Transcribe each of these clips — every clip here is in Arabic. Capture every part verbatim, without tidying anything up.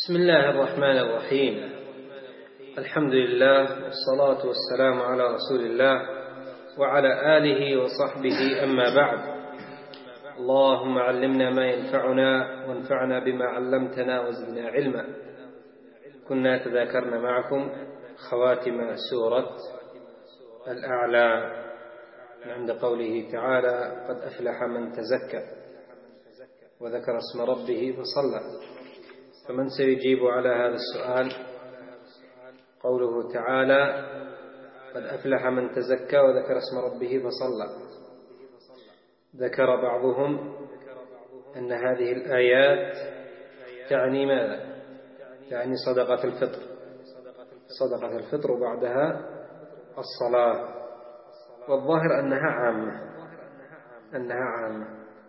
بسم الله الرحمن الرحيم. الحمد لله والصلاة والسلام على رسول الله وعلى آله وصحبه، أما بعد. اللهم علمنا ما ينفعنا وانفعنا بما علمتنا وزدنا علما. كنا تذاكرنا معكم خواتم سورة الأعلى عند قوله تعالى: قد أفلح من تزكى وذكر اسم ربه فصلى. فمن سيجيب على هذا السؤال؟ قوله تعالى: قد أفلح من تزكى وذكر اسم ربه فصلى. ذكر بعضهم أن هذه الآيات تعني ماذا؟ تعني صدقة الفطر، صدقة الفطر بعدها الصلاة، والظاهر أنها عامة، أنها عامة.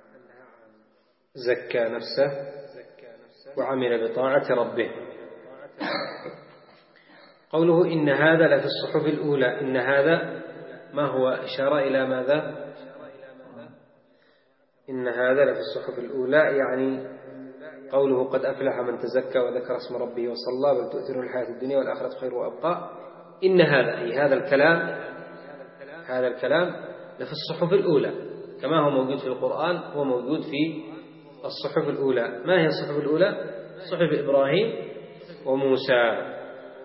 زكى نفسه وعمل بطاعة ربه. قوله إن هذا لفي الصحف الأولى، إن هذا ما هو إشارة إلى ماذا؟ إن هذا لفي الصحف الأولى، يعني قوله قد أفلح من تزكى وذكر اسم ربه وصلى بل تؤثرون الحياة الدنيا والآخرة خير وأبقى. إن هذا أي هذا الكلام، هذا الكلام لفي الصحف الأولى، كما هو موجود في القرآن هو موجود في الصحف الأولى. ما هي الصحف الأولى؟ صحف إبراهيم وموسى،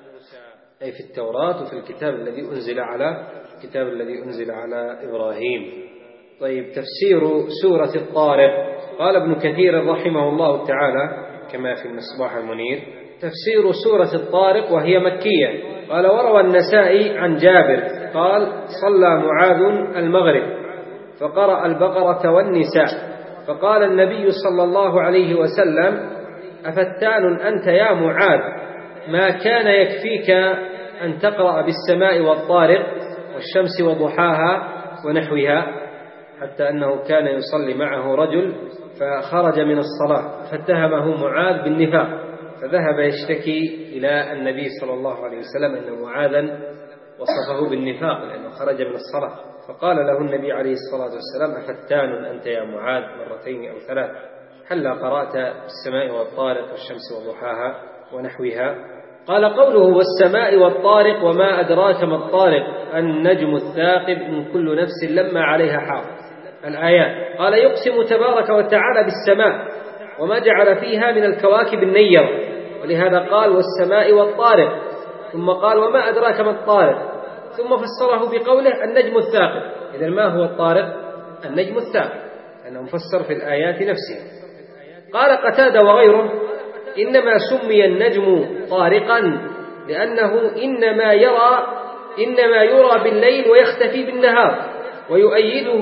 أي في التوراة وفي الكتاب الذي أنزل على الكتاب الذي أنزل على إبراهيم. طيب، تفسير سورة الطارق. قال ابن كثير رحمه الله تعالى كما في المصباح المنير: تفسير سورة الطارق وهي مكية. قال: وروى النسائي عن جابر قال: صلى معاذ المغرب فقرأ البقرة والنساء، فقال النبي صلى الله عليه وسلم: أفتان أنت يا معاذ، ما كان يكفيك أن تقرأ بالسماء والطارق والشمس وضحاها ونحوها، حتى أنه كان يصلي معه رجل فخرج من الصلاة فاتهمه معاذ بالنفاق، فذهب يشتكي إلى النبي صلى الله عليه وسلم أن معاذا وصفه بالنفاق لأنه خرج من الصلاة، فقال له النبي عليه الصلاة والسلام: أفتان أنت يا معاذ، مرتين أو ثلاث، هلا قرأت بالسماء والطارق والشمس وضحاها ونحوها؟ قال: قوله والسماء والطارق وما أدراك ما الطارق النجم الثاقب إن كل نفس لما عليها حافظ. الآيات. قال: يقسم تبارك وتعالى بالسماء وما جعل فيها من الكواكب النيرة، ولهذا قال والسماء والطارق، ثم قال وما أدراك ما الطارق، ثم فسره بقوله النجم الثاقب. إذن ما هو الطارق؟ النجم الثاقب، لأنه مفسر في الآيات نفسها. قال قتادة وغيره: إنما سمي النجم طارقا لأنه إنما يرى إنما يرى بالليل ويختفي بالنهار، ويؤيده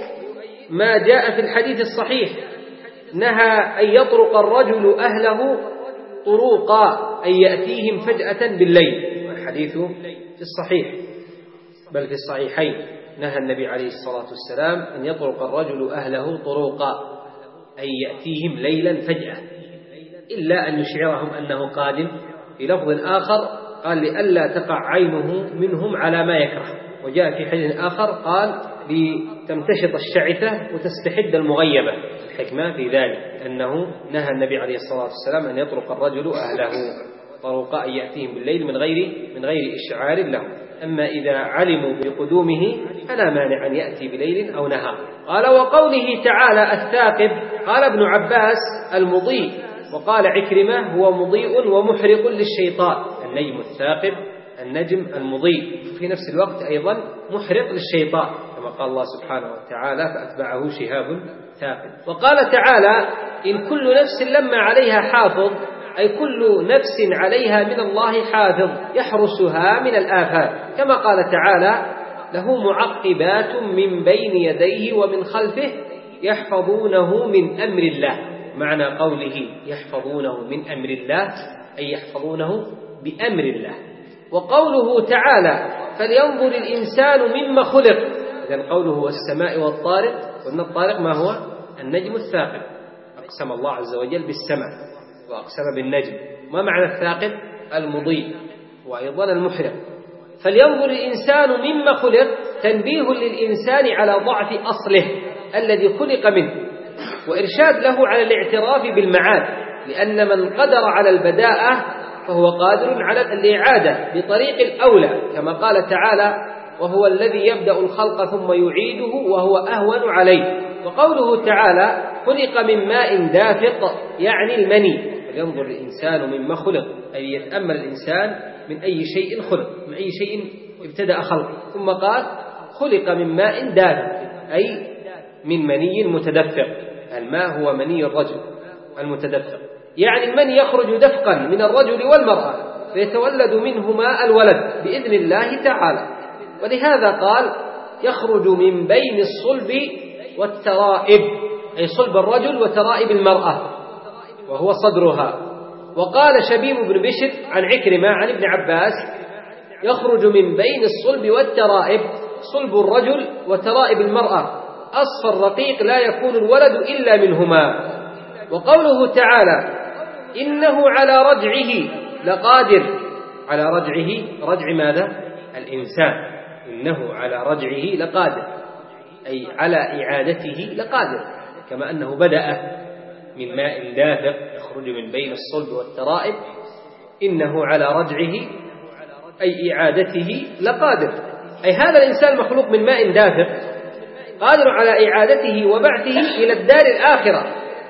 ما جاء في الحديث الصحيح: نهى أن يطرق الرجل أهله طروقا، أي يأتيهم فجأة بالليل. والحديث في الصحيح بل في الصحيحين، نهى النبي عليه الصلاة والسلام أن يطرق الرجل أهله طروقا، أي يأتيهم ليلا فجأة، إلا أن يشعرهم أنه قادم. في لفظ آخر قال: لئلا تقع عينه منهم على ما يكره. وجاء في حديث آخر قال: لتمتشط الشعثة وتستحد المغيبة. الحكمة في ذلك أنه نهى النبي عليه الصلاة والسلام أن يطرق الرجل أهله طروقا، أن يأتيهم بالليل من غير من غير إشعار لهم. أما إذا علموا بقدومه فلا مانع أن يأتي بليل أو نهار. قال: وقوله تعالى الثاقب، قال ابن عباس المضيء، وقال عكرمة هو مضيء ومحرق للشيطان. النجم الثاقب النجم المضيء، في نفس الوقت أيضا محرق للشيطان، كما قال الله سبحانه وتعالى: فأتبعه شهاب ثاقب. وقال تعالى: إن كل نفس لما عليها حافظ، أي كل نفس عليها من الله حافظ يحرسها من الآفات، كما قال تعالى: له معقبات من بين يديه ومن خلفه يحفظونه من أمر الله. معنى قوله يحفظونه من أمر الله أي يحفظونه بأمر الله. وقوله تعالى: فلينظر الإنسان مما خلق. إذن قوله والسماء والطارق، وأن الطارق ما هو؟ النجم الثاقب. أقسم الله عز وجل بالسماء وأقسم بالنجم. ما معنى الثاقب؟ المضيء وأيضا المحرق. فلينظر الإنسان مما خلق، تنبيه للإنسان على ضعف أصله الذي خلق منه، وإرشاد له على الاعتراف بالمعاد، لأن من قدر على البداءة فهو قادر على الإعادة بطريق الأولى، كما قال تعالى: وهو الذي يبدأ الخلق ثم يعيده وهو أهون عليه. وقوله تعالى: خلق من ماء دافق يعني المني. فلينظر الإنسان مما خلق، أي يتأمل الإنسان من أي شيء خلق، من أي شيء ابتدأ خلقه. ثم قال: خلق من ماء دافق أي من مني متدفق. الماء هو مني الرجل المتدفق، يعني المني يخرج دفقا من الرجل والمرأة فيتولد منهما الولد بإذن الله تعالى. ولهذا قال: يخرج من بين الصلب والترائب، أي صلب الرجل وترائب المرأة وهو صدرها. وقال شبيب بن بشر عن عكرمة عن ابن عباس: يخرج من بين الصلب والترائب، صلب الرجل وترائب المرأة، أصفر رقيق لا يكون الولد إلا منهما. وقوله تعالى: إنه على رجعه لقادر، على رجعه، رجع ماذا؟ الإنسان. إنه على رجعه لقادر أي على إعادته لقادر، كما أنه بدأ من ماء دافق يخرج من بين الصلب والترائب، إنه على رجعه أي إعادته لقادر، أي هذا الإنسان مخلوق من ماء دافق قادر على إعادته وبعثه إلى الدار الآخرة،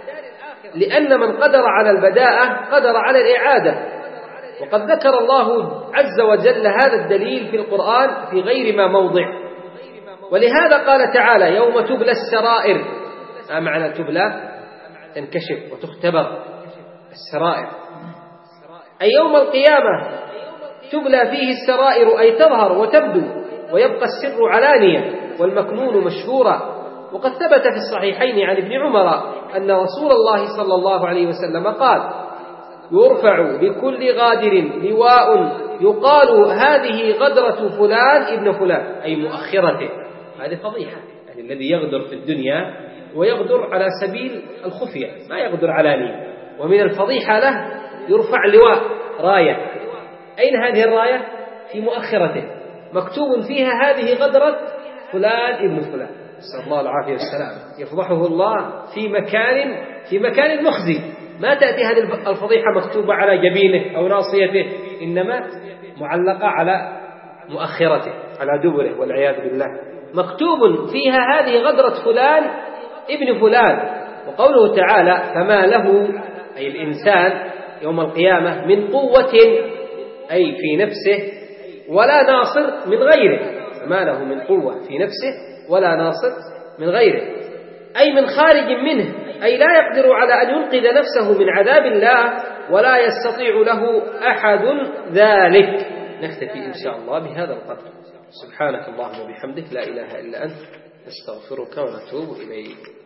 لأن من قدر على البداءة قدر على الإعادة. وقد ذكر الله عز وجل هذا الدليل في القرآن في غير ما موضع. ولهذا قال تعالى: يوم تبلى السرائر. ما معنى تبلى؟ تنكشف وتختبر السرائر، أي يوم القيامة تبلى فيه السرائر، أي تظهر وتبدو ويبقى السر علانية والمكنون مشهورا. وقد ثبت في الصحيحين عن ابن عمر أن رسول الله صلى الله عليه وسلم قال: يرفع بكل غادر لواء يقال هذه غدرة فلان ابن فلان، أي مؤخرته. هذه فضيحة، يعني الذي يغدر في الدنيا ويغدر على سبيل الخفية، ما يغدر علانية. ومن الفضيحة له يرفع لواء، راية. أين هذه الراية؟ في مؤخرته، مكتوب فيها هذه غدرة فلان ابن فلان، نسأل الله العافية والسلام. يفضحه الله في مكان في مكان مخزي. ما تأتي هذه الفضيحة مكتوبة على جبينه أو ناصيته، إنما معلقة على مؤخرته، على دبره، والعياذ بالله، مكتوب فيها هذه غدرة فلان ابن فلان. وقوله تعالى: فما له، أي الإنسان يوم القيامة، من قوة، أي في نفسه، ولا ناصر من غيره. فما له من قوة في نفسه ولا ناصر من غيره، أي من خارج منه، أي لا يقدر على أن ينقذ نفسه من عذاب الله ولا يستطيع له أحد ذلك. نكتفي إن شاء الله بهذا القدر. سبحانك اللهم وبحمدك، لا إله إلا أنت، نستغفرك ونتوب إليك.